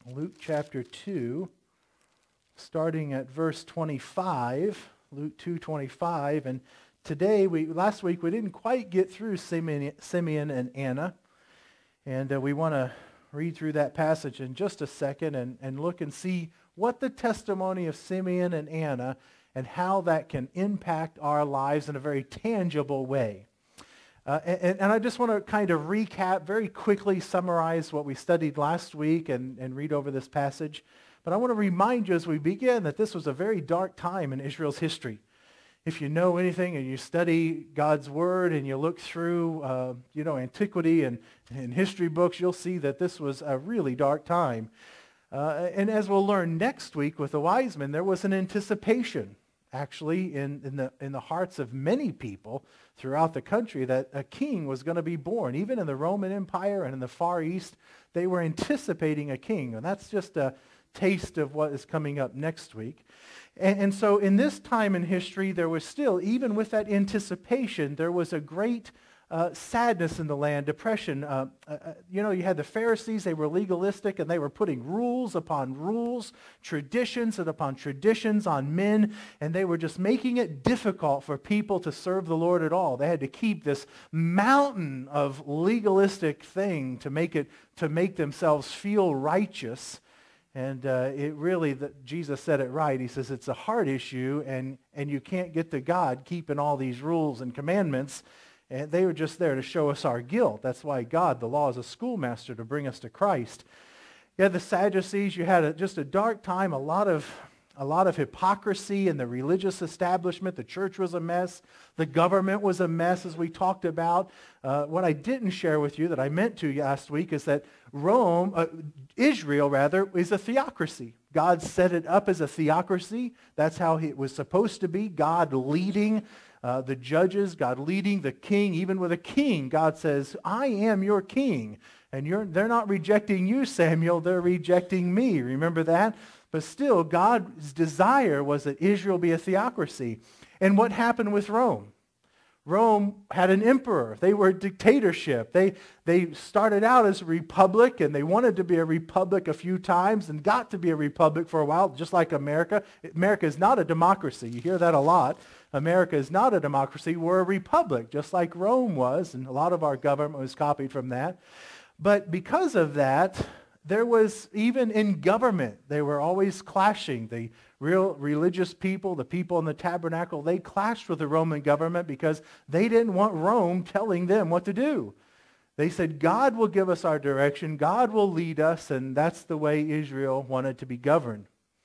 Luke chapter 2, starting at verse 25, Luke 2:25. And today, last week, we didn't quite get through Simeon and Anna. And we want to read through that passage in just a second and look and see what the testimony of Simeon and Anna and how that can impact our lives in a very tangible way. And I just want to kind of recap, very quickly summarize what we studied last week and read over this passage. But I want to remind you as we begin that this was a very dark time in Israel's history. If you know anything and you study God's Word and you look through, antiquity and history books, you'll see that this was a really dark time. And as we'll learn next week with the wise men, there was an anticipation, actually, in the hearts of many people throughout the country that a king was going to be born. Even in the Roman Empire and in the Far East, they were anticipating a king. And that's just a taste of what is coming up next week. And so in this time in history, there was still, even with that anticipation, there was a great sadness in the land, depression. You had the Pharisees, they were legalistic, and they were putting rules upon rules, traditions and upon traditions on men, and they were just making it difficult for people to serve the Lord at all. They had to keep this mountain of legalistic thing to make themselves feel righteous. And Jesus said it right. He says it's a heart issue, and you can't get to God keeping all these rules and commandments. And they were just there to show us our guilt. That's why God, the law, is a schoolmaster to bring us to Christ. You had the Sadducees. You had just a dark time, a lot of hypocrisy in the religious establishment. The church was a mess. The government was a mess, as we talked about. What I didn't share with you that I meant to last week is that Israel, is a theocracy. God set it up as a theocracy. That's how it was supposed to be. God leading the judges, God leading the king. Even with a king, God says, I am your king. And they're not rejecting you, Samuel. They're rejecting me. Remember that? But still, God's desire was that Israel be a theocracy. And what happened with Rome? Rome had an emperor. They were a dictatorship. They started out as a republic, and they wanted to be a republic a few times and got to be a republic for a while, just like America. America is not a democracy. You hear that a lot. America is not a democracy. We're a republic, just like Rome was, and a lot of our government was copied from that. But because of that, there was, even in government, they were always clashing. The real religious people, the people in the tabernacle, they clashed with the Roman government because they didn't want Rome telling them what to do. They said, God will give us our direction, God will lead us, and that's the way Israel wanted to be governed.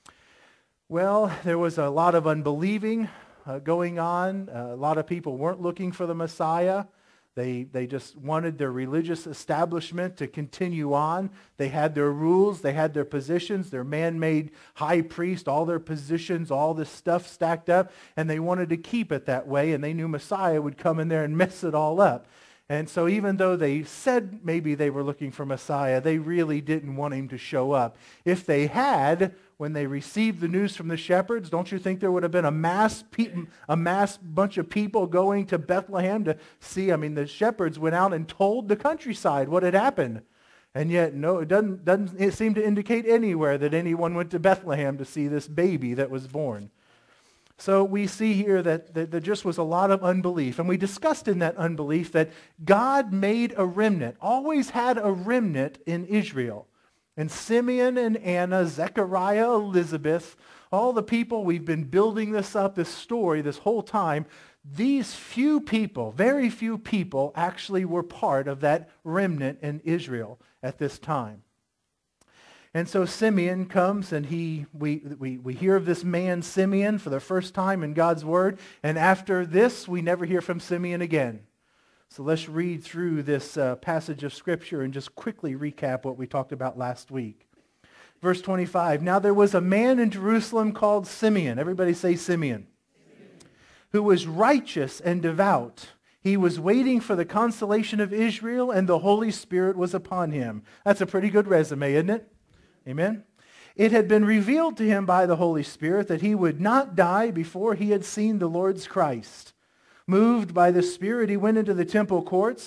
Well, there was a lot of unbelieving going on. A lot of people weren't looking for the Messiah. They just wanted their religious establishment to continue on. They had their rules, they had their positions, their man-made high priest, all their positions, all this stuff stacked up, and they wanted to keep it that way, and they knew Messiah would come in there and mess it all up. And so even though they said maybe they were looking for Messiah, they really didn't want him to show up. If they had, when they received the news from the shepherds, don't you think there would have been a mass bunch of people going to Bethlehem to see? I mean, the shepherds went out and told the countryside what had happened. And yet, no, it doesn't seem to indicate anywhere that anyone went to Bethlehem to see this baby that was born. So we see here that there just was a lot of unbelief. And we discussed in that unbelief that God made a remnant, always had a remnant in Israel. And Simeon and Anna, Zechariah, Elizabeth, all the people, we've been building this up, this story, this whole time. These few people, very few people, actually were part of that remnant in Israel at this time. And so Simeon comes, and we hear of this man Simeon for the first time in God's Word. And after this, we never hear from Simeon again. So let's read through this passage of Scripture and just quickly recap what we talked about last week. Verse 25, now there was a man in Jerusalem called Simeon. Everybody say Simeon. Who was righteous and devout. He was waiting for the consolation of Israel, and the Holy Spirit was upon him. That's a pretty good resume, isn't it? Amen. It had been revealed to him by the Holy Spirit that he would not die before he had seen the Lord's Christ. Moved by the Spirit, he went into the temple courts.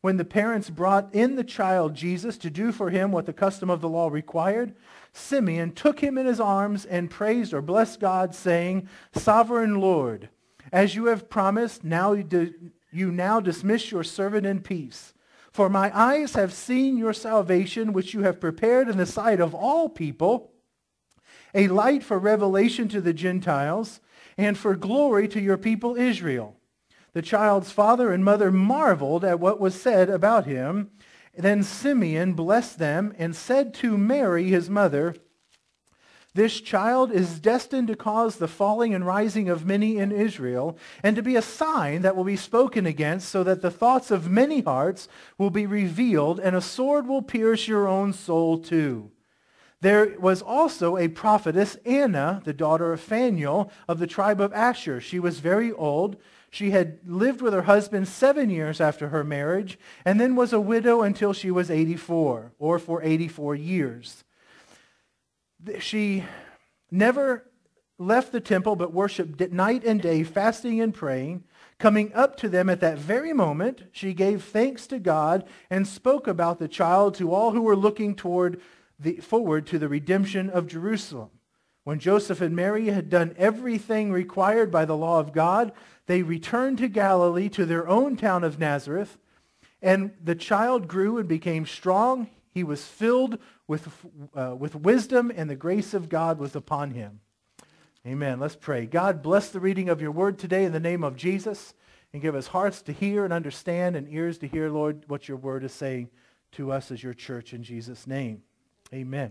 When the parents brought in the child Jesus to do for him what the custom of the law required, Simeon took him in his arms and praised or blessed God, saying, "Sovereign Lord, as you have promised, you now dismiss your servant in peace. For my eyes have seen your salvation, which you have prepared in the sight of all people, a light for revelation to the Gentiles, and for glory to your people Israel." The child's father and mother marveled at what was said about him. Then Simeon blessed them and said to Mary, his mother, "This child is destined to cause the falling and rising of many in Israel, and to be a sign that will be spoken against, so that the thoughts of many hearts will be revealed, and a sword will pierce your own soul too." There was also a prophetess, Anna, the daughter of Phanuel, of the tribe of Asher. She was very old. She had lived with her husband 7 years after her marriage, and then was a widow until she was 84, or for 84 years. She never left the temple, but worshipped night and day, fasting and praying. Coming up to them at that very moment, she gave thanks to God and spoke about the child to all who were looking forward to the redemption of Jerusalem. When Joseph and Mary had done everything required by the law of God, they returned to Galilee, to their own town of Nazareth, and the child grew and became strong. He was filled with wisdom, and the grace of God was upon him. Amen. Let's pray. God, bless the reading of your word today in the name of Jesus, and give us hearts to hear and understand and ears to hear, Lord, what your word is saying to us as your church in Jesus' name. Amen.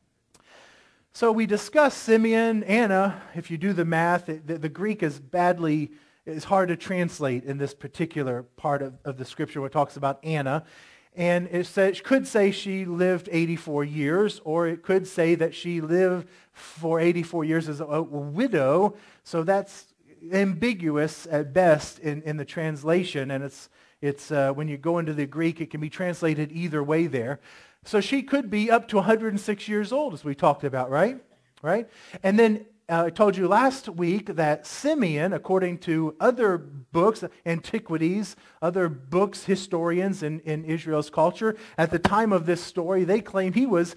So we discussed Simeon, Anna. If you do the math, the Greek is hard to translate in this particular part of the scripture where it talks about Anna. And it could say she lived 84 years, or it could say that she lived for 84 years as a widow. So that's ambiguous at best in the translation. And it's when you go into the Greek, it can be translated either way there. So she could be up to 106 years old, as we talked about, right? And then I told you last week that Simeon, according to other books, antiquities, other books, historians in Israel's culture, at the time of this story, they claim he was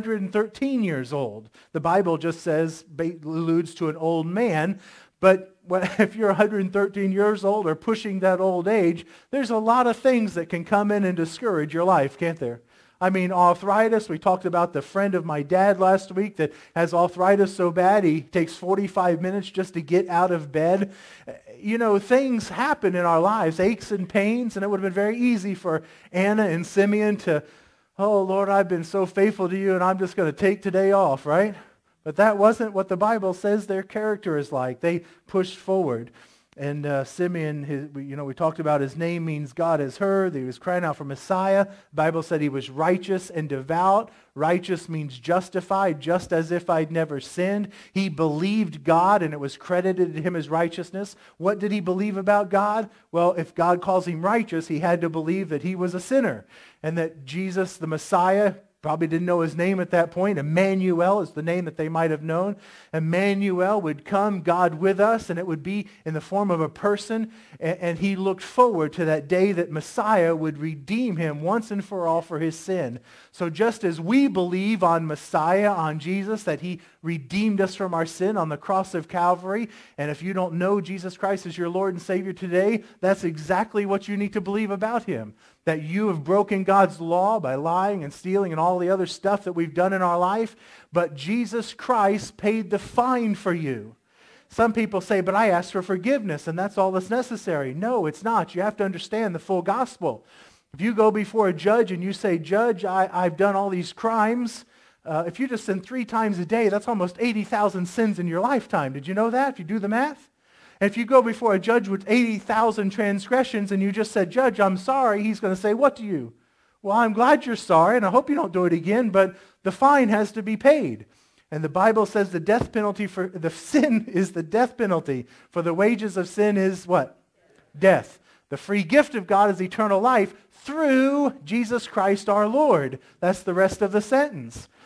113 years old. The Bible just alludes to an old man, but if you're 113 years old or pushing that old age, there's a lot of things that can come in and discourage your life, can't there? I mean, arthritis. We talked about the friend of my dad last week that has arthritis so bad he takes 45 minutes just to get out of bed. You know, things happen in our lives, aches and pains, and it would have been very easy for Anna and Simeon to, "Oh, Lord, I've been so faithful to you, and I'm just going to take today off," right? But that wasn't what the Bible says their character is like. They pushed forward. And Simeon, we talked about his name means God has heard. He was crying out for Messiah. The Bible said he was righteous and devout. Righteous means justified, just as if I'd never sinned. He believed God, and it was credited to him as righteousness. What did he believe about God? Well, if God calls him righteous, he had to believe that he was a sinner, and that Jesus, the Messiah, probably didn't know his name at that point. Emmanuel is the name that they might have known. Emmanuel would come, God with us, and it would be in the form of a person. And he looked forward to that day that Messiah would redeem him once and for all for his sin. So just as we believe on Messiah, on Jesus, that he redeemed us from our sin on the cross of Calvary, and if you don't know Jesus Christ as your Lord and Savior today, that's exactly what you need to believe about him. That you have broken God's law by lying and stealing and all the other stuff that we've done in our life, but Jesus Christ paid the fine for you. Some people say, "But I asked for forgiveness, and that's all that's necessary." No, it's not. You have to understand the full gospel. If you go before a judge and you say, "Judge, I've done all these crimes," if you just sin 3 times a day, that's almost 80,000 sins in your lifetime. Did you know that, if you do the math? If you go before a judge with 80,000 transgressions and you just said, "Judge, I'm sorry," he's going to say, "What to you?" "Well, I'm glad you're sorry, and I hope you don't do it again, but the fine has to be paid." And the Bible says the death penalty for the sin is the death penalty. For the wages of sin is what? Death. The free gift of God is eternal life through Jesus Christ our Lord. That's the rest of the sentence.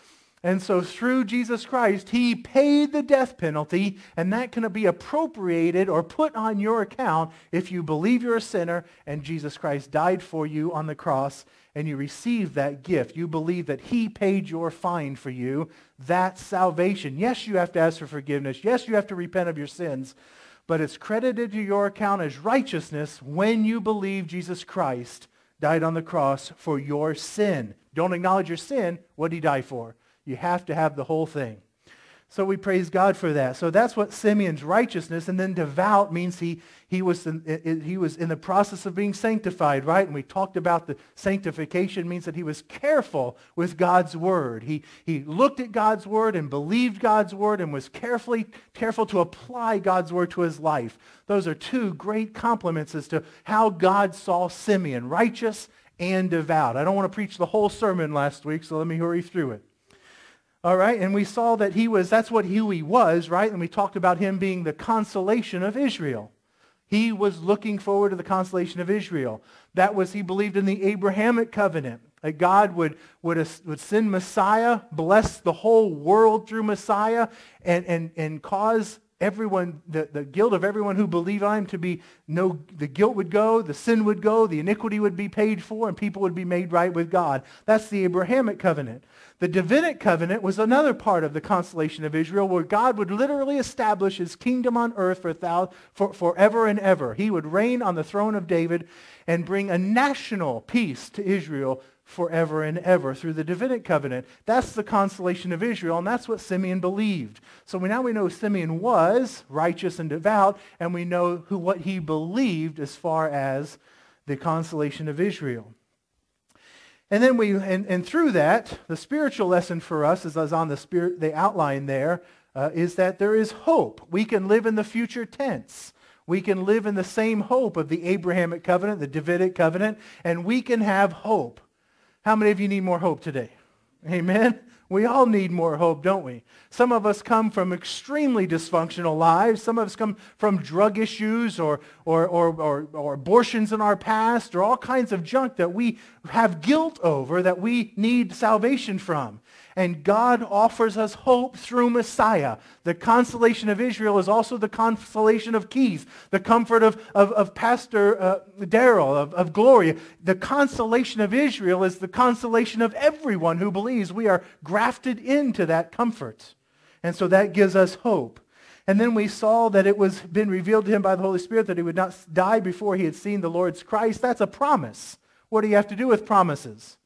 And so through Jesus Christ, he paid the death penalty, and that can be appropriated or put on your account if you believe you're a sinner and Jesus Christ died for you on the cross and you receive that gift. You believe that he paid your fine for you. That's salvation. Yes, you have to ask for forgiveness. Yes, you have to repent of your sins, but it's credited to your account as righteousness when you believe Jesus Christ died on the cross for your sin. Don't acknowledge your sin. What did he die for? You have to have the whole thing. So we praise God for that. So that's what Simeon's righteousness, and then devout means he was in the process of being sanctified, right? And we talked about the sanctification means that he was careful with God's word. He looked at God's word and believed God's word and was careful to apply God's word to his life. Those are two great compliments as to how God saw Simeon, righteous and devout. I don't want to preach the whole sermon last week, so let me hurry through it. All right, and we saw that that's who he was, right? And we talked about him being the consolation of Israel. He was looking forward to the consolation of Israel. He believed in the Abrahamic covenant, that God would send Messiah, bless the whole world through Messiah, and cause everyone, the guilt of everyone who believed on him to be, the guilt would go, the sin would go, the iniquity would be paid for, and people would be made right with God. That's the Abrahamic covenant. The Davidic covenant was another part of the consolation of Israel, where God would literally establish his kingdom on earth for forever and ever. He would reign on the throne of David and bring a national peace to Israel forever and ever through the Davidic covenant. That's the consolation of Israel, and that's what Simeon believed. So now we know Simeon was righteous and devout, and we know what he believed as far as the consolation of Israel. And then and through that, the spiritual lesson for us, as on the outline there, is that there is hope. We can live in the future tense. We can live in the same hope of the Abrahamic covenant, the Davidic covenant, and we can have hope. How many of you need more hope today? Amen? We all need more hope, don't we? Some of us come from extremely dysfunctional lives. Some of us come from drug issues or abortions in our past or all kinds of junk that we have guilt over that we need salvation from. And God offers us hope through Messiah. The consolation of Israel is also the consolation of Keith, the comfort of Pastor Darrell, of Gloria. The consolation of Israel is the consolation of everyone who believes. We are grafted into that comfort. And so that gives us hope. And then we saw that it was been revealed to him by the Holy Spirit that he would not die before he had seen the Lord's Christ. That's a promise. What do you have to do with promises?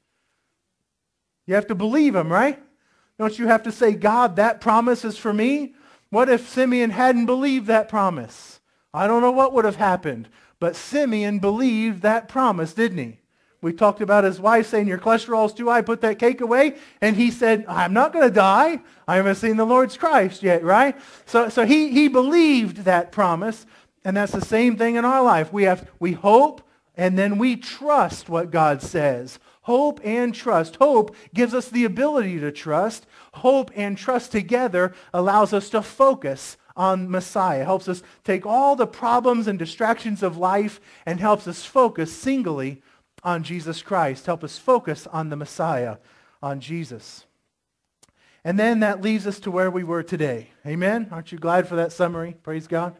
You have to believe them, right? Don't you have to say, God, that promise is for me? What if Simeon hadn't believed that promise? I don't know what would have happened. But Simeon believed that promise, didn't he? We talked about his wife saying, your cholesterol's too high, put that cake away. And he said, I'm not going to die. I haven't seen the Lord's Christ yet, right? So he believed that promise. And that's the same thing in our life. We hope, and then we trust what God says. Hope and trust. Hope gives us the ability to trust. Hope and trust together allows us to focus on Messiah. Helps us take all the problems and distractions of life and helps us focus singly on Jesus Christ. Help us focus on the Messiah, on Jesus. And then that leads us to where we were today. Amen? Aren't you glad for that summary? Praise God.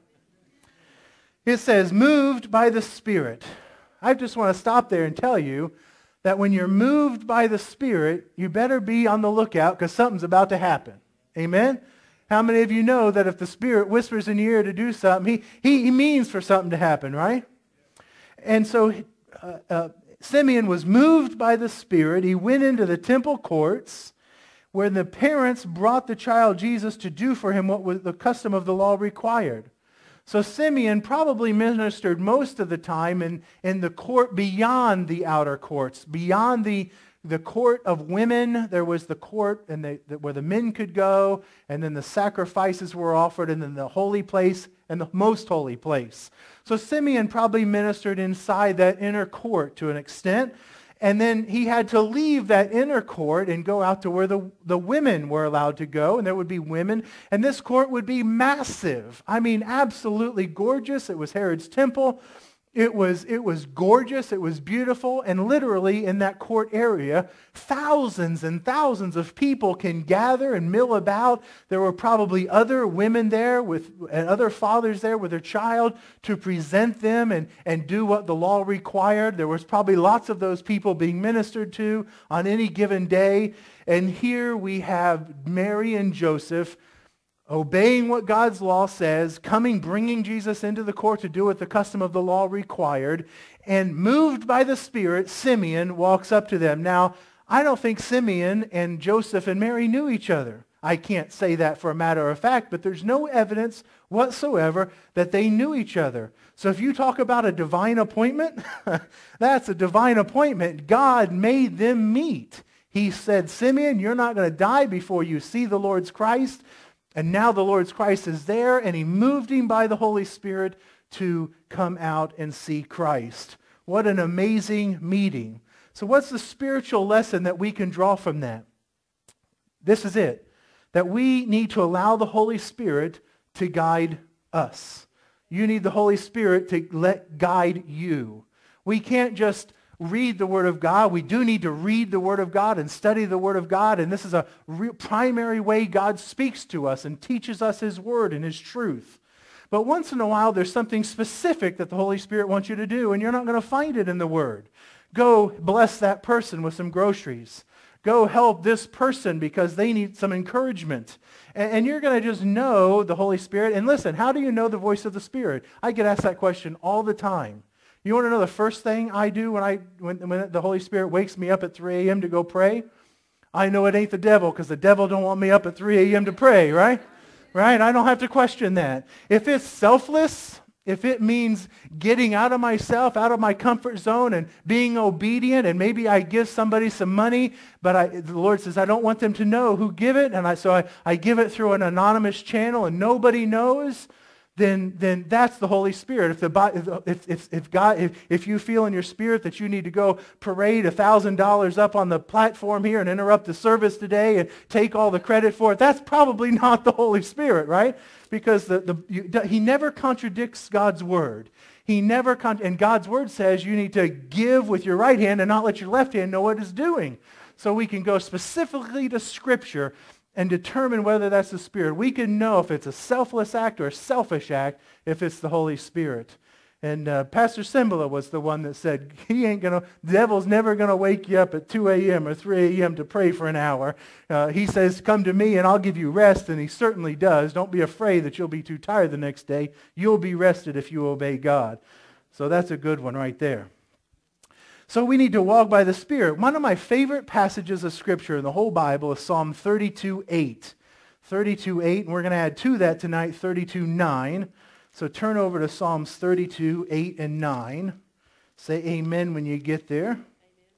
It says, moved by the Spirit. I just want to stop there and tell you that when you're moved by the Spirit, you better be on the lookout because something's about to happen. Amen? How many of you know that if the Spirit whispers in your ear to do something, he means for something to happen, right? And so Simeon was moved by the Spirit. He went into the temple courts where the parents brought the child Jesus to do for him what was the custom of the law required. So Simeon probably ministered most of the time in the court beyond the outer courts, beyond the court of women. There was the court where the men could go, and then the sacrifices were offered, and then the holy place and the most holy place. So Simeon probably ministered inside that inner court to an extent. And then he had to leave that inner court and go out to where the women were allowed to go. And there would be women. And this court would be massive. I mean, absolutely gorgeous. It was Herod's temple. It was gorgeous, it was beautiful, and literally in that court area, thousands and thousands of people can gather and mill about. There were probably other women there and other fathers there with their child to present them and do what the law required. There was probably lots of those people being ministered to on any given day. And here we have Mary and Joseph obeying what God's law says, bringing Jesus into the court to do what the custom of the law required, and moved by the Spirit, Simeon walks up to them. Now, I don't think Simeon and Joseph and Mary knew each other. I can't say that for a matter of fact, but there's no evidence whatsoever that they knew each other. So if you talk about a divine appointment, that's a divine appointment. God made them meet. He said, Simeon, you're not going to die before you see the Lord's Christ. And now the Lord's Christ is there, and he moved him by the Holy Spirit to come out and see Christ. What an amazing meeting. So what's the spiritual lesson that we can draw from that? This is it, that we need to allow the Holy Spirit to guide us. You need the Holy Spirit to guide you. We can't just read the Word of God. We do need to read the Word of God and study the Word of God, and this is a primary way God speaks to us and teaches us His Word and His truth. But once in a while, there's something specific that the Holy Spirit wants you to do, and you're not going to find it in the Word. Go bless that person with some groceries. Go help this person because they need some encouragement. And you're going to just know the Holy Spirit. And listen, how do you know the voice of the Spirit? I get asked that question all the time. You want to know the first thing I do when the Holy Spirit wakes me up at 3 a.m. to go pray? I know it ain't the devil, because the devil don't want me up at 3 a.m. to pray, right? Right? I don't have to question that. If it's selfless, if it means getting out of myself, out of my comfort zone and being obedient, and maybe I give somebody some money, but the Lord says I don't want them to know who give it, and so I give it through an anonymous channel and nobody knows, then that's the Holy Spirit. If you feel in your spirit that you need to go parade $1,000 up on the platform here and interrupt the service today and take all the credit for it, that's probably not the Holy Spirit, right? Because He never contradicts God's Word. And God's Word says you need to give with your right hand and not let your left hand know what it's doing. So we can go specifically to Scripture and determine whether that's the Spirit. We can know if it's a selfless act or a selfish act if it's the Holy Spirit. And Pastor Cymbala was the one that said, the devil's never going to wake you up at 2 a.m. or 3 a.m. to pray for an hour. He says, come to me and I'll give you rest, and he certainly does. Don't be afraid that you'll be too tired the next day. You'll be rested if you obey God. So that's a good one right there. So we need to walk by the Spirit. One of my favorite passages of Scripture in the whole Bible is Psalm 32:8. 32:8, and we're going to add to that tonight 32:9. So turn over to Psalms 32:8 and 9. Say amen when you get there. Amen.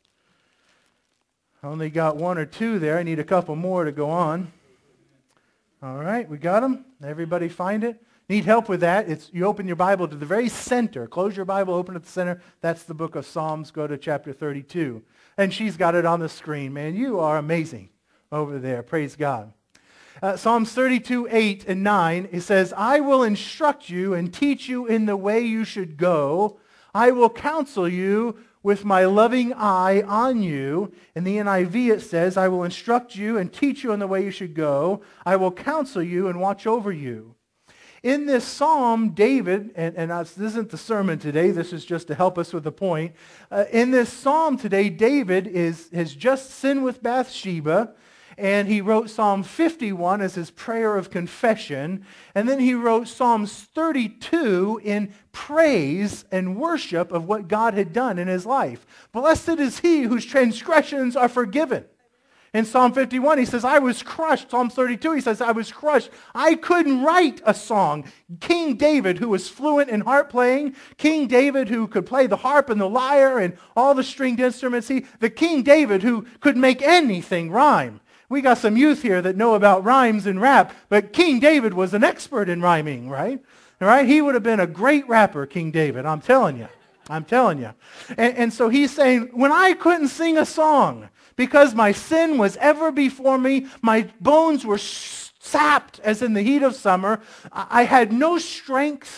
I only got one or two there. I need a couple more to go on. All right, we got them? Everybody find it? Need help with that? You open your Bible to the very center. Close your Bible, open at the center. That's the book of Psalms. Go to chapter 32. And she's got it on the screen. Man, you are amazing over there. Praise God. Psalms 32:8 and 9, it says, I will instruct you and teach you in the way you should go. I will counsel you with my loving eye on you. In the NIV it says, I will instruct you and teach you in the way you should go. I will counsel you and watch over you. In this psalm, David, and this isn't the sermon today, this is just to help us with the point. In this psalm today, David has just sinned with Bathsheba, and he wrote Psalm 51 as his prayer of confession, and then he wrote Psalms 32 in praise and worship of what God had done in his life. Blessed is he whose transgressions are forgiven. In Psalm 51, he says, I was crushed. Psalm 32, he says, I was crushed. I couldn't write a song. King David, who was fluent in harp playing, King David, who could play the harp and the lyre and all the stringed instruments, the King David who could make anything rhyme. We got some youth here that know about rhymes and rap, but King David was an expert in rhyming, right? All right? He would have been a great rapper, King David, I'm telling you. I'm telling you. And so he's saying, when I couldn't sing a song, because my sin was ever before me, my bones were sapped as in the heat of summer. I had no strength.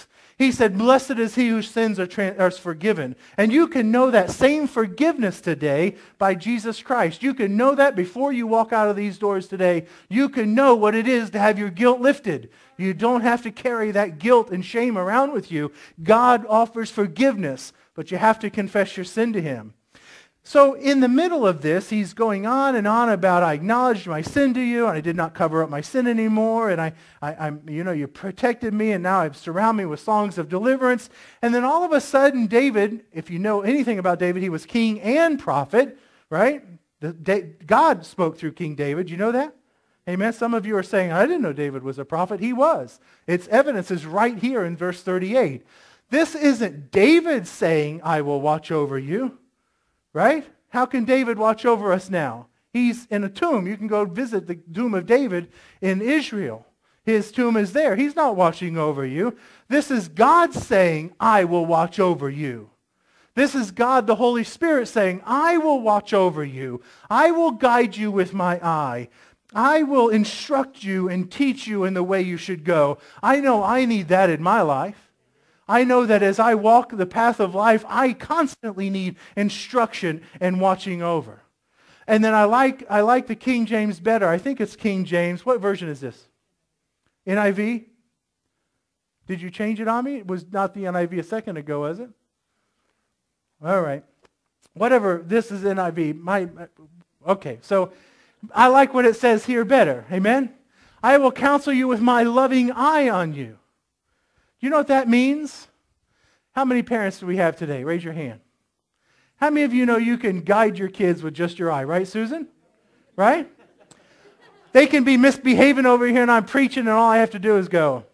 He said, blessed is he whose sins are forgiven. And you can know that same forgiveness today by Jesus Christ. You can know that before you walk out of these doors today. You can know what it is to have your guilt lifted. You don't have to carry that guilt and shame around with you. God offers forgiveness, but you have to confess your sin to him. So in the middle of this, he's going on and on about, I acknowledged my sin to you, and I did not cover up my sin anymore, and I'm, you protected me, and now I've surrounded me with songs of deliverance. And then all of a sudden, David, if you know anything about David, he was king and prophet, right? God spoke through King David. You know that? Amen. Some of you are saying, I didn't know David was a prophet. He was. Its evidence is right here in verse 38. This isn't David saying, I will watch over you. Right? How can David watch over us now? He's in a tomb. You can go visit the tomb of David in Israel. His tomb is there. He's not watching over you. This is God saying, I will watch over you. This is God, the Holy Spirit, saying, I will watch over you. I will guide you with my eye. I will instruct you and teach you in the way you should go. I know I need that in my life. I know that as I walk the path of life, I constantly need instruction and watching over. And then I like the King James better. I think it's King James. What version is this? NIV? Did you change it on me? It was not the NIV a second ago, was it? All right. Whatever. This is NIV. Okay. So I like what it says here better. Amen? I will counsel you with my loving eye on you. You know what that means? How many parents do we have today? Raise your hand. How many of you know you can guide your kids with just your eye? Right, Susan? Right? They can be misbehaving over here and I'm preaching and all I have to do is go.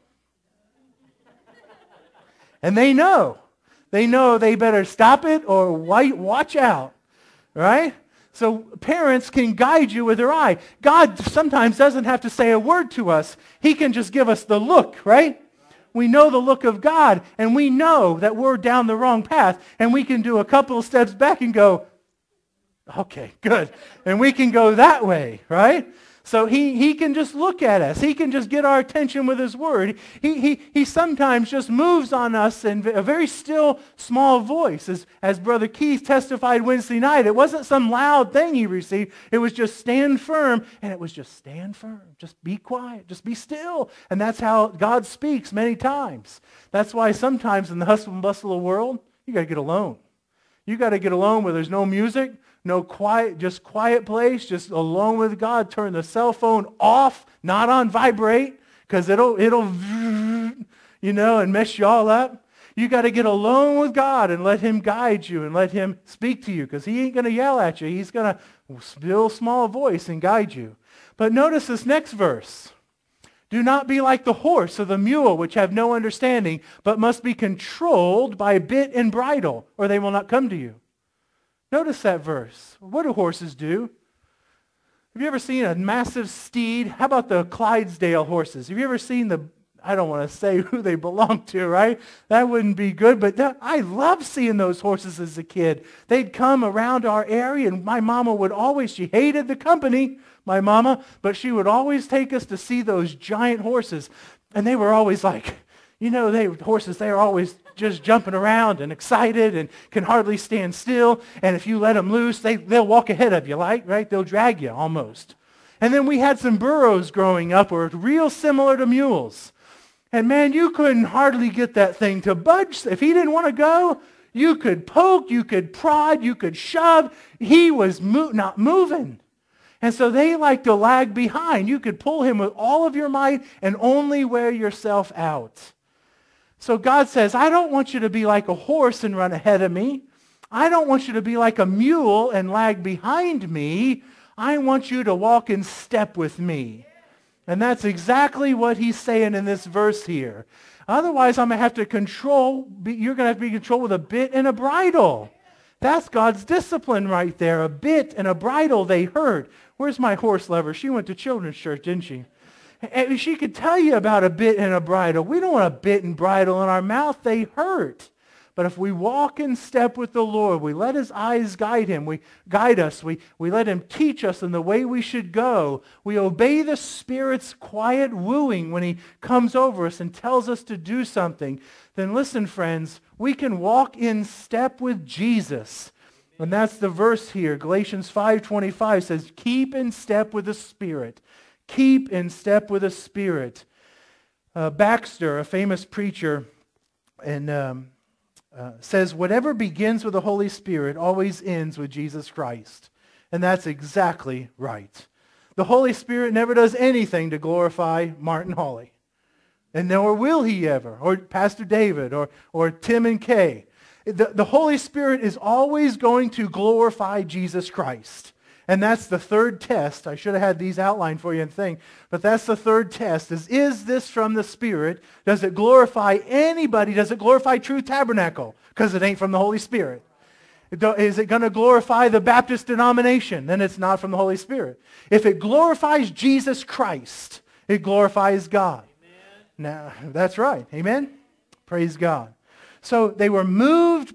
And they know. They know they better stop it or watch out. Right? So parents can guide you with their eye. God sometimes doesn't have to say a word to us. He can just give us the look, right? We know the look of God, and we know that we're down the wrong path, and we can do a couple of steps back and go, okay, good. And we can go that way, right? So he can just look at us. He can just get our attention with his word. He sometimes just moves on us in a very still, small voice. As Brother Keith testified Wednesday night, it wasn't some loud thing he received. It was just stand firm, and it was just stand firm. Just be quiet. Just be still. And that's how God speaks many times. That's why sometimes in the hustle and bustle of the world, you got to get alone. You got to get alone where there's no music, no quiet, just quiet place, just alone with God. Turn the cell phone off, not on vibrate, because it'll and mess you all up. You got to get alone with God and let him guide you and let him speak to you, because he ain't going to yell at you. He's going to still small voice and guide you. But notice this next verse. Do not be like the horse or the mule, which have no understanding, but must be controlled by bit and bridle, or they will not come to you. Notice that verse. What do horses do? Have you ever seen a massive steed? How about the Clydesdale horses? Have you ever seen I don't want to say who they belong to, right? That wouldn't be good, but I love seeing those horses as a kid. They'd come around our area, and my mama would always, she hated the company, my mama, but she would always take us to see those giant horses. And they were always like, horses, they are always just jumping around and excited and can hardly stand still. And if you let them loose, they'll walk ahead of you, right? They'll drag you almost. And then we had some burros growing up, or real similar to mules. And man, you couldn't hardly get that thing to budge. If he didn't want to go, you could poke, you could prod, you could shove. He was not moving. And so they like to lag behind. You could pull him with all of your might and only wear yourself out. So God says, I don't want you to be like a horse and run ahead of me. I don't want you to be like a mule and lag behind me. I want you to walk in step with me. And that's exactly what he's saying in this verse here. Otherwise, I'm going to have to you're going to have to be controlled with a bit and a bridle. That's God's discipline right there. A bit and a bridle they hurt. Where's my horse lover? She went to children's church, didn't she? And she could tell you about a bit and a bridle. We don't want a bit and bridle in our mouth. They hurt. But if we walk in step with the Lord, we let his eyes guide us, we let him teach us in the way we should go, we obey the Spirit's quiet wooing when he comes over us and tells us to do something, then listen, friends, we can walk in step with Jesus. And that's the verse here. Galatians 5:25 says, keep in step with the Spirit. Keep in step with the Spirit. Baxter, a famous preacher, says, whatever begins with the Holy Spirit always ends with Jesus Christ. And that's exactly right. The Holy Spirit never does anything to glorify Martin Hawley. And nor will he ever, or Pastor David, or Tim and Kay. The Holy Spirit is always going to glorify Jesus Christ. And that's the third test. I should have had these outlined for you and thing. But that's the third test. Is this from the Spirit? Does it glorify anybody? Does it glorify Truth Tabernacle? Because it ain't from the Holy Spirit. Is it going to glorify the Baptist denomination? Then it's not from the Holy Spirit. If it glorifies Jesus Christ, it glorifies God. Amen. Now, that's right. Amen? Praise God. So they were moved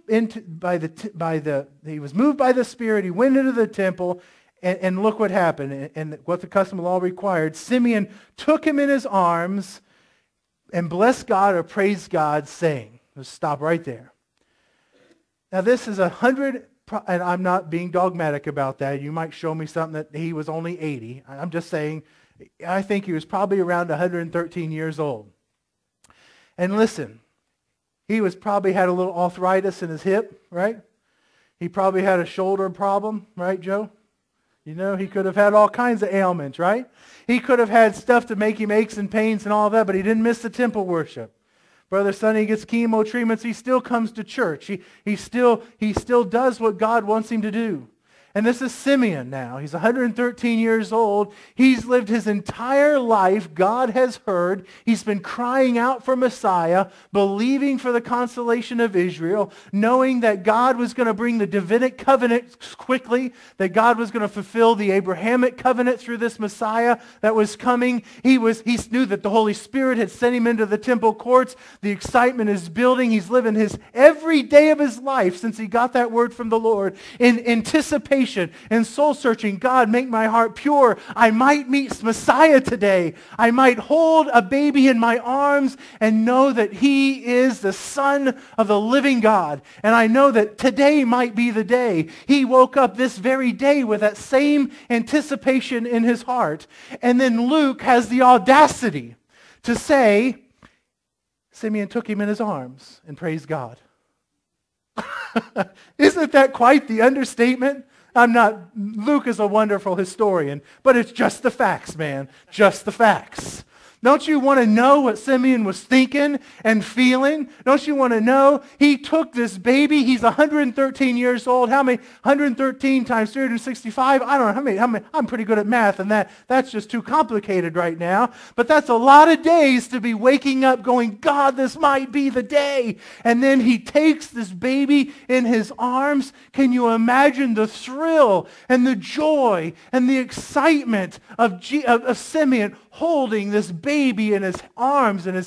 he was moved by the Spirit. He went into the temple, and look what happened, and what the custom of law required. Simeon took him in his arms and blessed God or praised God, saying, let's stop right there. Now this is 100, and I'm not being dogmatic about that. You might show me something that he was only 80. I'm just saying, I think he was probably around 113 years old. And listen, he probably had a little arthritis in his hip, right? He probably had a shoulder problem, right, Joe? You know, he could have had all kinds of ailments, right? He could have had stuff to make him aches and pains and all that, but he didn't miss the temple worship. Brother Sonny gets chemo treatments. He still comes to church. He still does what God wants him to do. And this is Simeon now. He's 113 years old. He's lived his entire life. God has heard. He's been crying out for Messiah, believing for the consolation of Israel, knowing that God was going to bring the Davidic covenant quickly, that God was going to fulfill the Abrahamic covenant through this Messiah that was coming. He knew that the Holy Spirit had sent him into the temple courts. The excitement is building. He's living his every day of his life since he got that word from the Lord in anticipation and soul searching. God, make my heart pure. I might meet Messiah today. I might hold a baby in my arms and know that he is the Son of the living God. And I know that today might be the day. He woke up this very day with that same anticipation in his heart. And then Luke has the audacity to say, Simeon took him in his arms and praised God. Isn't that quite the understatement? Luke is a wonderful historian, but it's just the facts, man. Just the facts. Don't you want to know what Simeon was thinking and feeling? Don't you want to know? He took this baby. He's 113 years old. How many? 113 times 365? I don't know how many. I'm pretty good at math, and that's just too complicated right now. But that's a lot of days to be waking up going, God, this might be the day. And then he takes this baby in his arms. Can you imagine the thrill and the joy and the excitement of Simeon holding this baby in his arms and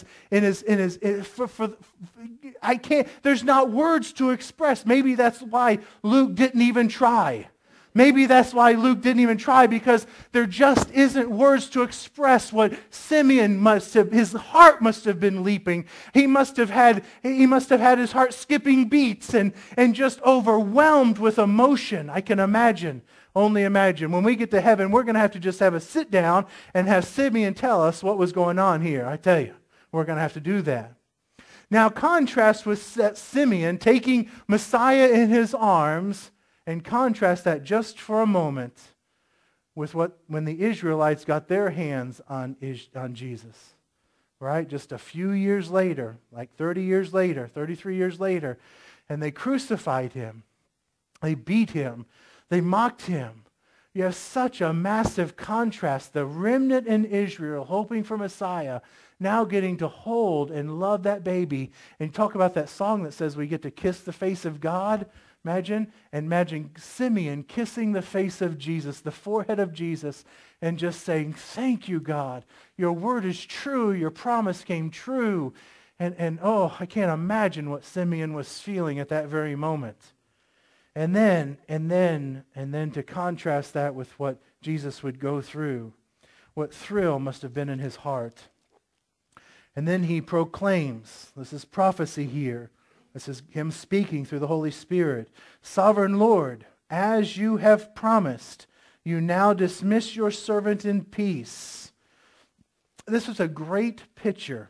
I can't, there's not words to express. Maybe that's why Luke didn't even try. Maybe that's why Luke didn't even try, because there just isn't words to express what Simeon his heart must have been leaping. He must have had his heart skipping beats and just overwhelmed with emotion. I can imagine. Only imagine. When we get to heaven, we're going to have to just have a sit down and have Simeon tell us what was going on here. I tell you, we're going to have to do that. Now contrast with Simeon taking Messiah in his arms, and contrast that just for a moment with when the Israelites got their hands on Jesus. Right? Just a few years later, like 30 years later, 33 years later, and they crucified him. They beat him. They mocked him. You have such a massive contrast. The remnant in Israel, hoping for Messiah, now getting to hold and love that baby. And talk about that song that says we get to kiss the face of God. Imagine Simeon kissing the face of Jesus, the forehead of Jesus, and just saying, thank you, God. Your word is true. Your promise came true. And oh, I can't imagine what Simeon was feeling at that very moment. And then to contrast that with what Jesus would go through, what thrill must have been in his heart. And then he proclaims, this is prophecy here, this is him speaking through the Holy Spirit, "Sovereign Lord, as you have promised, you now dismiss your servant in peace." This was a great picture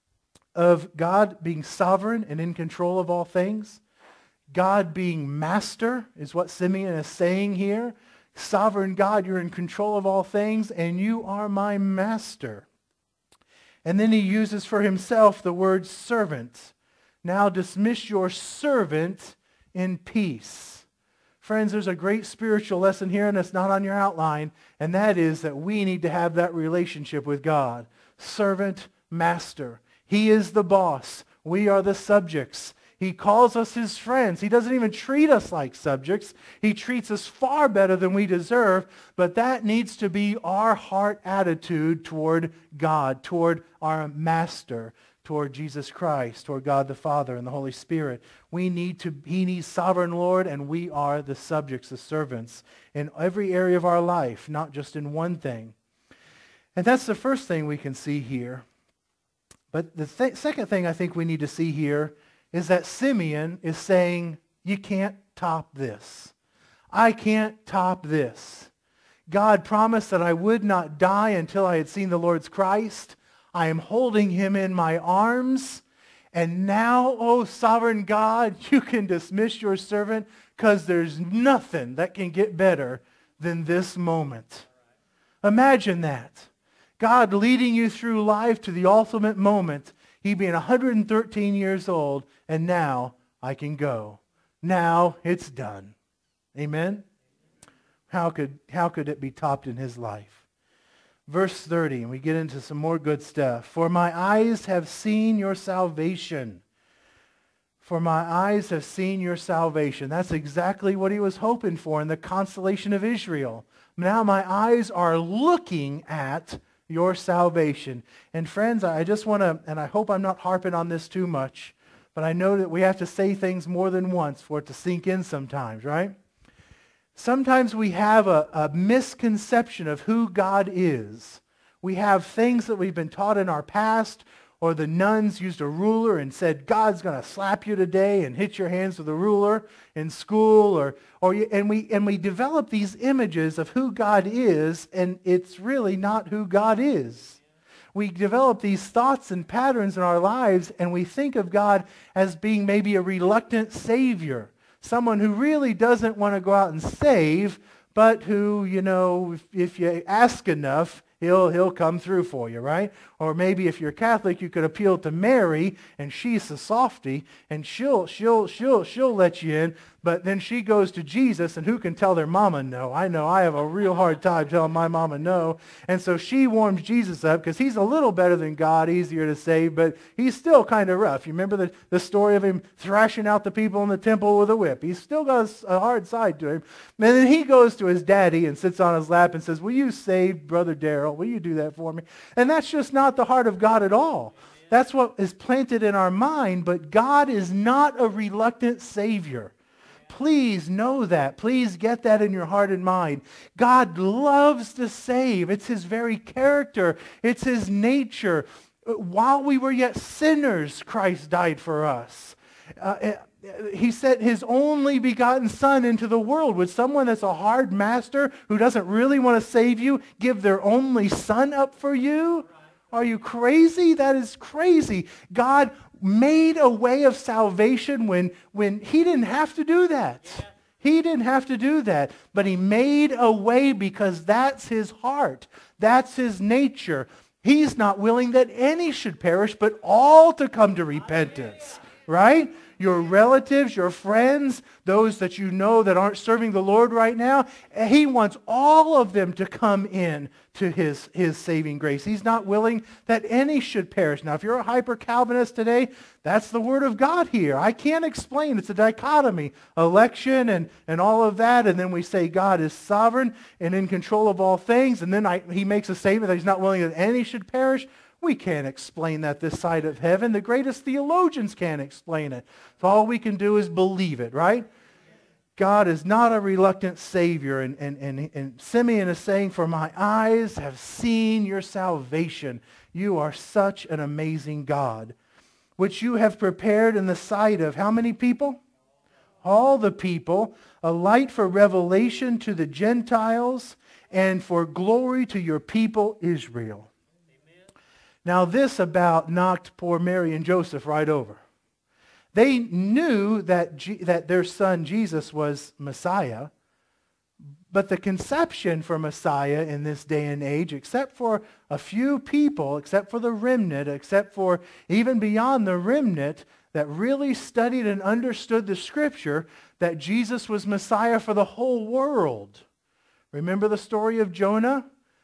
of God being sovereign and in control of all things. God being master is what Simeon is saying here. Sovereign God, you're in control of all things, and you are my master. And then he uses for himself the word servant. Now dismiss your servant in peace. Friends, there's a great spiritual lesson here, and it's not on your outline, and that is that we need to have that relationship with God. Servant, master. He is the boss. We are the subjects. He calls us his friends. He doesn't even treat us like subjects. He treats us far better than we deserve, but that needs to be our heart attitude toward God, toward our master, toward Jesus Christ, toward God the Father and the Holy Spirit. He needs sovereign Lord, and we are the subjects, the servants, in every area of our life, not just in one thing. And that's the first thing we can see here. But the second thing I think we need to see here is that Simeon is saying, you can't top this. I can't top this. God promised that I would not die until I had seen the Lord's Christ. I am holding him in my arms. And now, oh sovereign God, you can dismiss your servant because there's nothing that can get better than this moment. Imagine that. God leading you through life to the ultimate moment. He being 113 years old, and now I can go. Now it's done. Amen? How could it be topped in his life? Verse 30, and we get into some more good stuff. "For my eyes have seen your salvation." For my eyes have seen your salvation. That's exactly what he was hoping for in the consolation of Israel. Now my eyes are looking at your salvation. And friends, I just want to, and I hope I'm not harping on this too much, but I know that we have to say things more than once for it to sink in sometimes, right? Sometimes we have a misconception of who God is. We have things that we've been taught in our past, or the nuns used a ruler and said, God's going to slap you today and hit your hands with a ruler in school, and we develop these images of who God is, and it's really not who God is. We develop these thoughts and patterns in our lives, and we think of God as being maybe a reluctant savior, someone who really doesn't want to go out and save, but who, if you ask enough, He'll come through for you, right? Or maybe if you're Catholic, you could appeal to Mary, and she's a softie, and she'll let you in. But then she goes to Jesus, and who can tell their mama no? I know I have a real hard time telling my mama no. And so she warms Jesus up because he's a little better than God, easier to save, but he's still kind of rough. You remember the story of him thrashing out the people in the temple with a whip? He's still got a hard side to him. And then he goes to his daddy and sits on his lap and says, will you save Brother Darrell? Will you do that for me? And that's just not the heart of God at all. That's what is planted in our mind, but God is not a reluctant Savior. Please know that. Please get that in your heart and mind. God loves to save. It's his very character. It's his nature. While we were yet sinners, Christ died for us. He sent his only begotten Son into the world. Would someone that's a hard master who doesn't really want to save you give their only Son up for you? Are you crazy? That is crazy. God made a way of salvation when he didn't have to do that. He didn't have to do that. But he made a way because that's his heart. That's his nature. He's not willing that any should perish, but all to come to repentance. Right? Your relatives, your friends, those that you know that aren't serving the Lord right now, he wants all of them to come in to his saving grace. He's not willing that any should perish. Now, if you're a hyper-Calvinist today, that's the word of God here. I can't explain. It's a dichotomy. Election and all of that, and then we say God is sovereign and in control of all things, and then he makes a statement that he's not willing that any should perish. We can't explain that this side of heaven. The greatest theologians can't explain it. So all we can do is believe it, right? God is not a reluctant Savior. And Simeon is saying, for my eyes have seen your salvation. You are such an amazing God, which you have prepared in the sight of how many people? All the people, a light for revelation to the Gentiles and for glory to your people Israel. Amen. Now this about knocked poor Mary and Joseph right over. They knew that their son Jesus was Messiah, but the conception for Messiah in this day and age, except for a few people, except for the remnant, except for even beyond the remnant, that really studied and understood the Scripture, that Jesus was Messiah for the whole world. Remember the story of Jonah?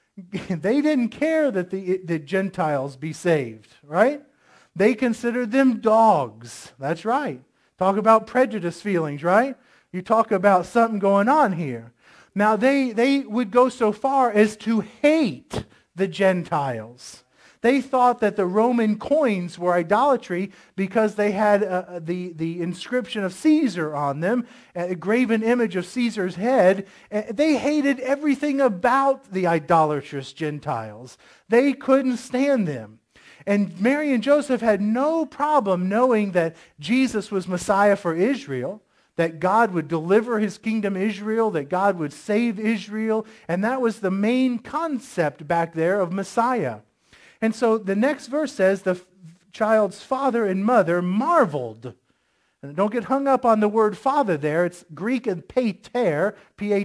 They didn't care that the Gentiles be saved, right? They considered them dogs. That's right. Talk about prejudice feelings, right? You talk about something going on here. Now, they would go so far as to hate the Gentiles. They thought that the Roman coins were idolatry because they had the inscription of Caesar on them, a graven image of Caesar's head. They hated everything about the idolatrous Gentiles. They couldn't stand them. And Mary and Joseph had no problem knowing that Jesus was Messiah for Israel, that God would deliver his kingdom Israel, that God would save Israel, and that was the main concept back there of Messiah. And so the next verse says the child's father and mother marveled. And don't get hung up on the word father there. It's Greek and pater,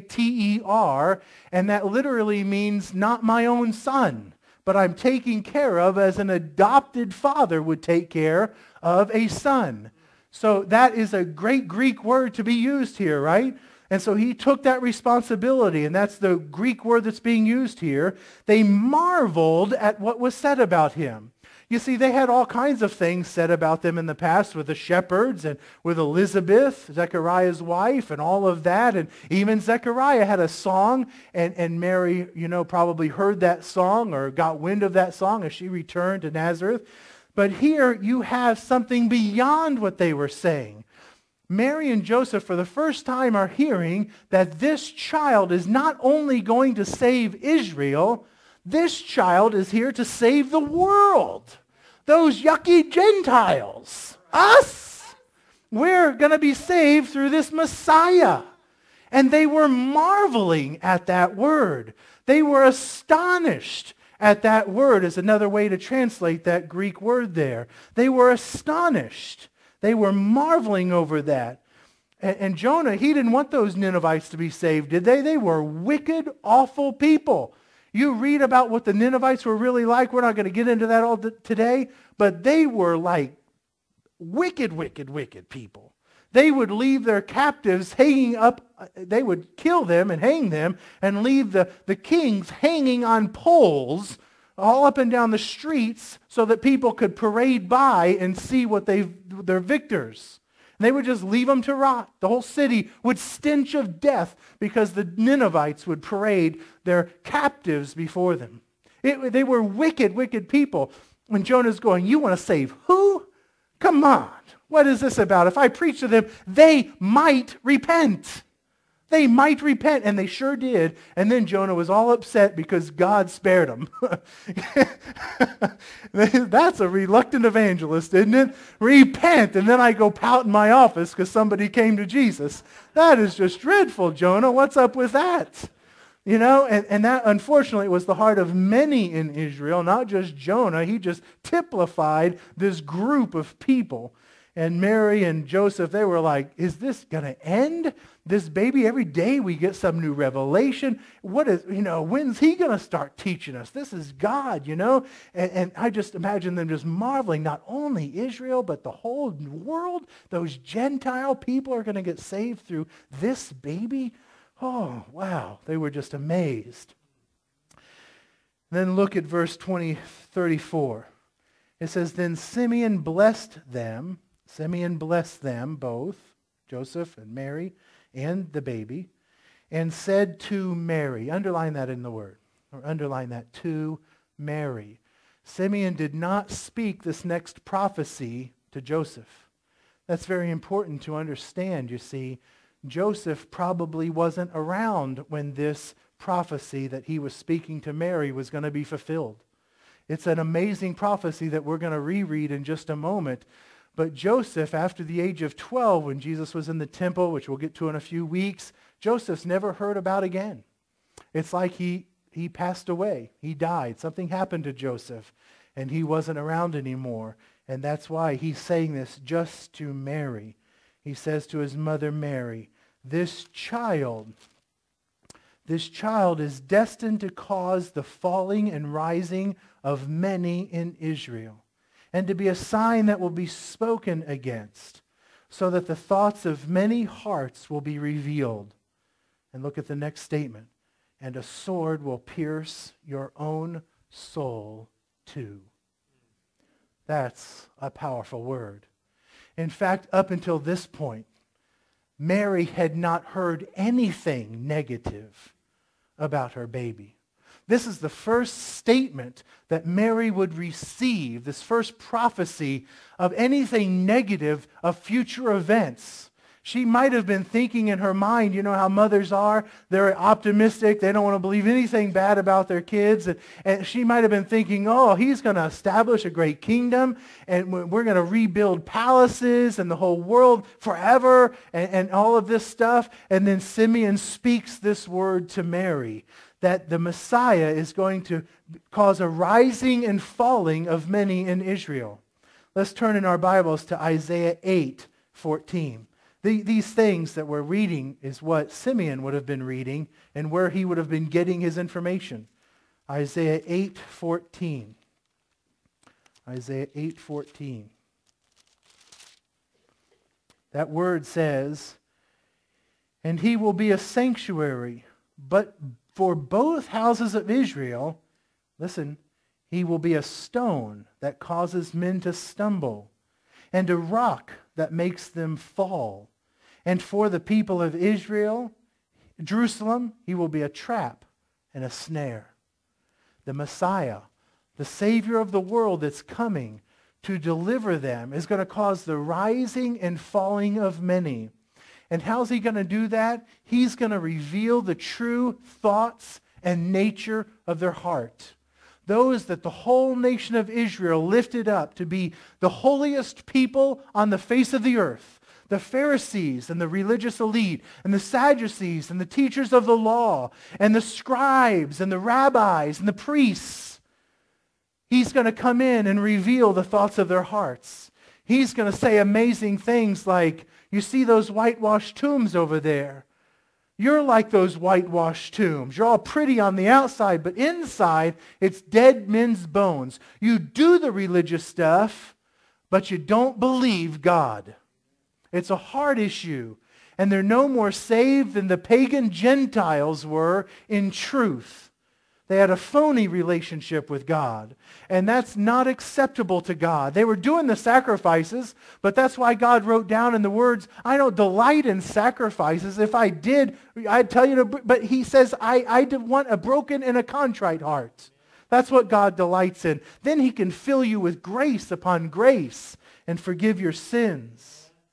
P-A-T-E-R, and that literally means not my own son, but I'm taking care of as an adopted father would take care of a son. So that is a great Greek word to be used here, right? And so he took that responsibility, and that's the Greek word that's being used here. They marveled at what was said about him. You see, they had all kinds of things said about them in the past with the shepherds and with Elizabeth, Zechariah's wife, and all of that. And even Zechariah had a song, and Mary, probably heard that song or got wind of that song as she returned to Nazareth. But here you have something beyond what they were saying. Mary and Joseph, for the first time, are hearing that this child is not only going to save Israel, this child is here to save the world. Those yucky Gentiles. Us. We're going to be saved through this Messiah. And they were marveling at that word. They were astonished at that word, is another way to translate that Greek word there. They were astonished. They were marveling over that. And Jonah, he didn't want those Ninevites to be saved, did they? They were wicked, awful people. You read about what the Ninevites were really like. We're not going to get into that all today. But they were like wicked, wicked, wicked people. They would leave their captives hanging up. They would kill them and hang them and leave the kings hanging on poles all up and down the streets so that people could parade by and see what their victors. And they would just leave them to rot. The whole city would stench of death because the Ninevites would parade their captives before them. They were wicked, wicked people. When Jonah's going, you want to save who? Come on. What is this about? If I preach to them, they might repent. They might repent, and they sure did. And then Jonah was all upset because God spared them. That's a reluctant evangelist, isn't it? Repent, and then I go pout in my office because somebody came to Jesus. That is just dreadful, Jonah. What's up with that? And that, unfortunately, was the heart of many in Israel, not just Jonah. He just typified this group of people. And Mary and Joseph, they were like, is this going to end? This baby, every day we get some new revelation. When's he going to start teaching us? This is God, And I just imagine them just marveling, not only Israel, but the whole world. Those Gentile people are going to get saved through this baby. Oh, wow. They were just amazed. Then look at verse 34. It says, then Simeon blessed them both, Joseph and Mary, and the baby, and said to Mary, underline that in the word, or underline that, to Mary, Simeon did not speak this next prophecy to Joseph. That's very important to understand, you see. Joseph probably wasn't around when this prophecy that he was speaking to Mary was going to be fulfilled. It's an amazing prophecy that we're going to reread in just a moment. But Joseph, after the age of 12, when Jesus was in the temple, which we'll get to in a few weeks, Joseph's never heard about again. It's like he passed away. He died. Something happened to Joseph, and he wasn't around anymore. And that's why he's saying this just to Mary. He says to his mother Mary, this child is destined to cause the falling and rising of many in Israel, and to be a sign that will be spoken against, so that the thoughts of many hearts will be revealed. And look at the next statement. And a sword will pierce your own soul too. That's a powerful word. In fact, up until this point, Mary had not heard anything negative about her baby. This is the first statement that Mary would receive, this first prophecy of anything negative of future events. She might have been thinking in her mind, you know how mothers are, they're optimistic, they don't want to believe anything bad about their kids. And she might have been thinking, oh, he's going to establish a great kingdom, and we're going to rebuild palaces and the whole world forever, and all of this stuff. And then Simeon speaks this word to Mary, that the Messiah is going to cause a rising and falling of many in Israel. Let's turn in our Bibles to Isaiah 8:14. These things that we're reading is what Simeon would have been reading and where he would have been getting his information. Isaiah 8:14. Isaiah 8:14. That word says, and he will be a sanctuary, but for both houses of Israel, listen, he will be a stone that causes men to stumble, and a rock that makes them fall. And for the people of Israel, Jerusalem, he will be a trap and a snare. The Messiah, the Savior of the world that's coming to deliver them, is going to cause the rising and falling of many. And how's he going to do that? He's going to reveal the true thoughts and nature of their heart. Those that the whole nation of Israel lifted up to be the holiest people on the face of the earth. The Pharisees and the religious elite, and the Sadducees and the teachers of the law, and the scribes and the rabbis and the priests. He's going to come in and reveal the thoughts of their hearts. He's going to say amazing things like, you see those whitewashed tombs over there? You're like those whitewashed tombs. You're all pretty on the outside, but inside it's dead men's bones. You do the religious stuff, but you don't believe God. It's a heart issue. And they're no more saved than the pagan Gentiles were in truth. They had a phony relationship with God. And that's not acceptable to God. They were doing the sacrifices, but that's why God wrote down in the words, I don't delight in sacrifices. If I did, I'd tell you to, but he says, I want a broken and a contrite heart. That's what God delights in. Then he can fill you with grace upon grace and forgive your sins.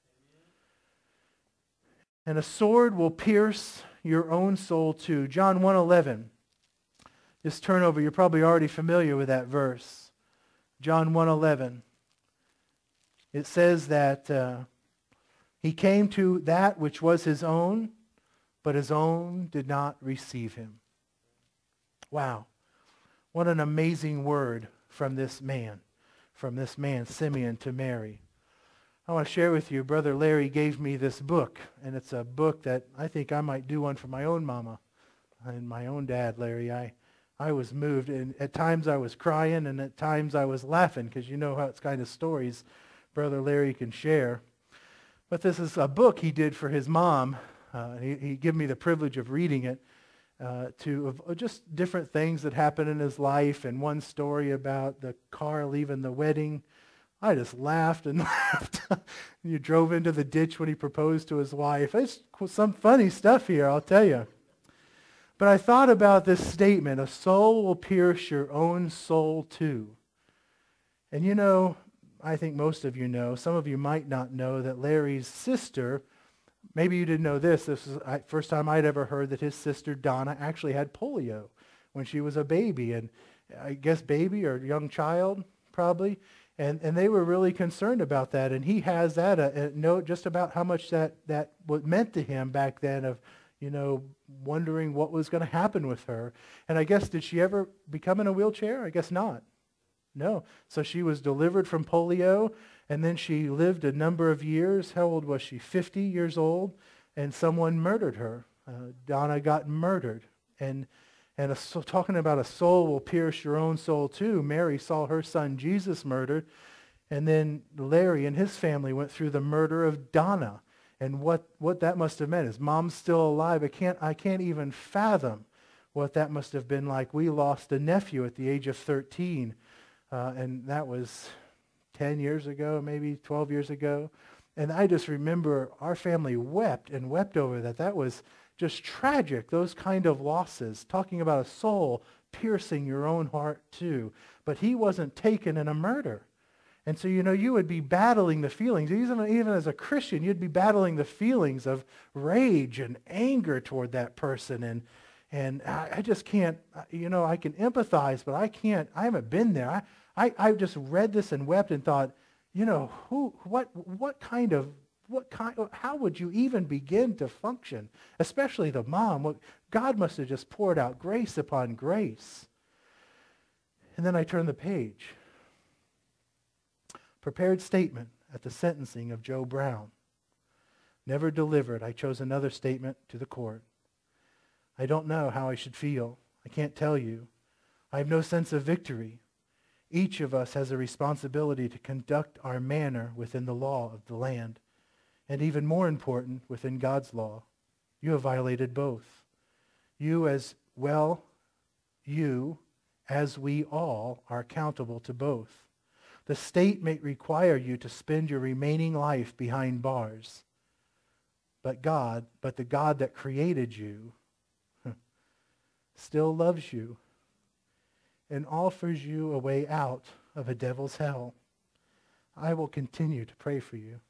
And a sword will pierce your own soul too. John 1:11. Just turn over. You're probably already familiar with that verse. John 1:11. It says that he came to that which was his own, but his own did not receive him. Wow. What an amazing word from this man, Simeon, to Mary. I want to share with you, Brother Larry gave me this book, and it's a book that I think I might do one for my own mama and my own dad, Larry. I was moved, and at times I was crying, and at times I was laughing, because you know how it's kind of stories Brother Larry can share. But this is a book he did for his mom. He gave me the privilege of reading it, of just different things that happened in his life, and one story about the car leaving the wedding. I just laughed and laughed. You drove into the ditch when he proposed to his wife. It's some funny stuff here, I'll tell you. But I thought about this statement, a soul will pierce your own soul too. And I think most of you know, some of you might not know, that Larry's sister, maybe you didn't know this. This is the first time I'd ever heard that his sister Donna actually had polio when she was a baby. And I guess baby or young child, probably. And they were really concerned about that. And he has that, a note just about how much that meant to him back then of, wondering what was going to happen with her. And I guess, did she ever become in a wheelchair? I guess not. No. So she was delivered from polio, and then she lived a number of years. How old was she? 50 years old, and someone murdered her. Donna got murdered. And talking about a soul will pierce your own soul too. Mary saw her son Jesus murdered, and then Larry and his family went through the murder of Donna. And what that must have meant is mom's still alive. I can't even fathom what that must have been like. We lost a nephew at the age of 13, and that was 10 years ago, maybe 12 years ago. And I just remember our family wept and wept over that. That was just tragic, those kind of losses, talking about a soul piercing your own heart too. But he wasn't taken in a murder. And so, you would be battling the feelings. Even as a Christian, you'd be battling the feelings of rage and anger toward that person. And I just can't, I can empathize, but I haven't been there. I just read this and wept and thought, how would you even begin to function? Especially the mom. God must have just poured out grace upon grace. And then I turned the page. Prepared statement at the sentencing of Joe Brown. Never delivered. I chose another statement to the court. I don't know how I should feel. I can't tell you. I have no sense of victory. Each of us has a responsibility to conduct our manner within the law of the land, and even more important, within God's law. You have violated both. You as we all are accountable to both. The state may require you to spend your remaining life behind bars, but the God that created you still loves you and offers you a way out of a devil's hell. I will continue to pray for you.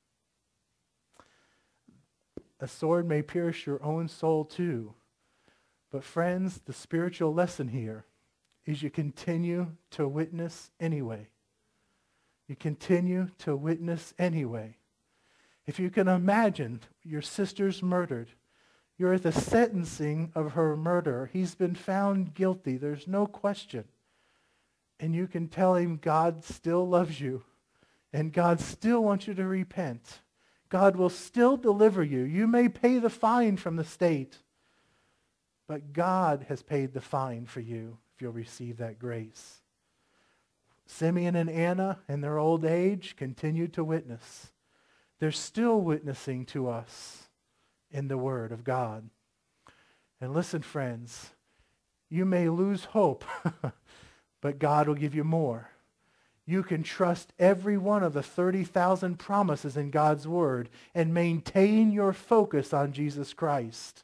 A sword may pierce your own soul too, but friends, the spiritual lesson here is you continue to witness anyway. You continue to witness anyway. If you can imagine your sister's murdered, you're at the sentencing of her murderer. He's been found guilty. There's no question. And you can tell him God still loves you, and God still wants you to repent. God will still deliver you. You may pay the fine from the state, but God has paid the fine for you if you'll receive that grace. Simeon and Anna, in their old age, continued to witness. They're still witnessing to us in the Word of God. And listen, friends, you may lose hope, but God will give you more. You can trust every one of the 30,000 promises in God's Word and maintain your focus on Jesus Christ.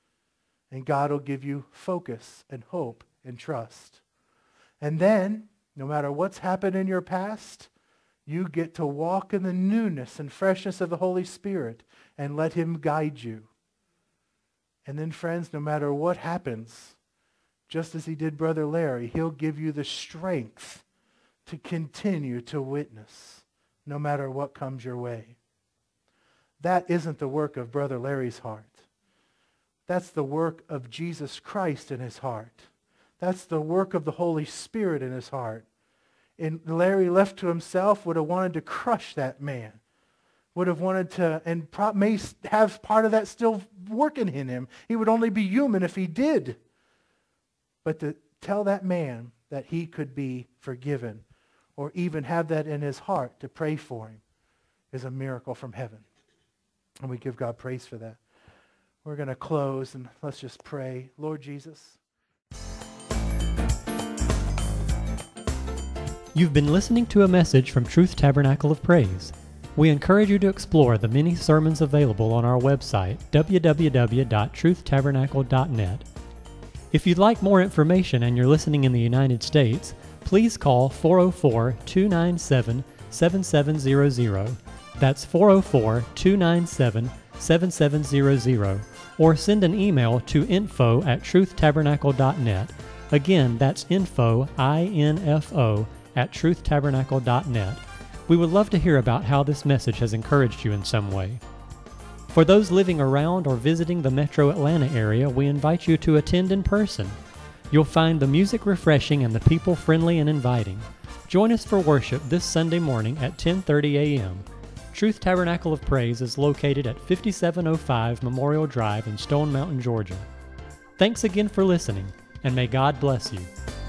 And God will give you focus and hope and trust. And then, no matter what's happened in your past, you get to walk in the newness and freshness of the Holy Spirit and let Him guide you. And then, friends, no matter what happens, just as He did Brother Larry, He'll give you the strength to continue to witness no matter what comes your way. That isn't the work of Brother Larry's heart. That's the work of Jesus Christ in his heart. That's the work of the Holy Spirit in his heart. And Larry, left to himself, would have wanted to crush that man. Would have wanted to, and may have part of that still working in him. He would only be human if he did. But to tell that man that he could be forgiven, or even have that in his heart to pray for him, is a miracle from heaven. And we give God praise for that. We're going to close, and let's just pray. Lord Jesus. You've been listening to a message from Truth Tabernacle of Praise. We encourage you to explore the many sermons available on our website, www.truthtabernacle.net. If you'd like more information and you're listening in the United States, please call 404-297-7700. That's 404-297-7700. Or send an email to info@truthtabernacle.net. Again, that's info, I-N-F-O, @truthtabernacle.net. We would love to hear about how this message has encouraged you in some way. For those living around or visiting the Metro Atlanta area, we invite you to attend in person. You'll find the music refreshing and the people friendly and inviting. Join us for worship this Sunday morning at 10:30 a.m. Truth Tabernacle of Praise is located at 5705 Memorial Drive in Stone Mountain, Georgia. Thanks again for listening, and may God bless you.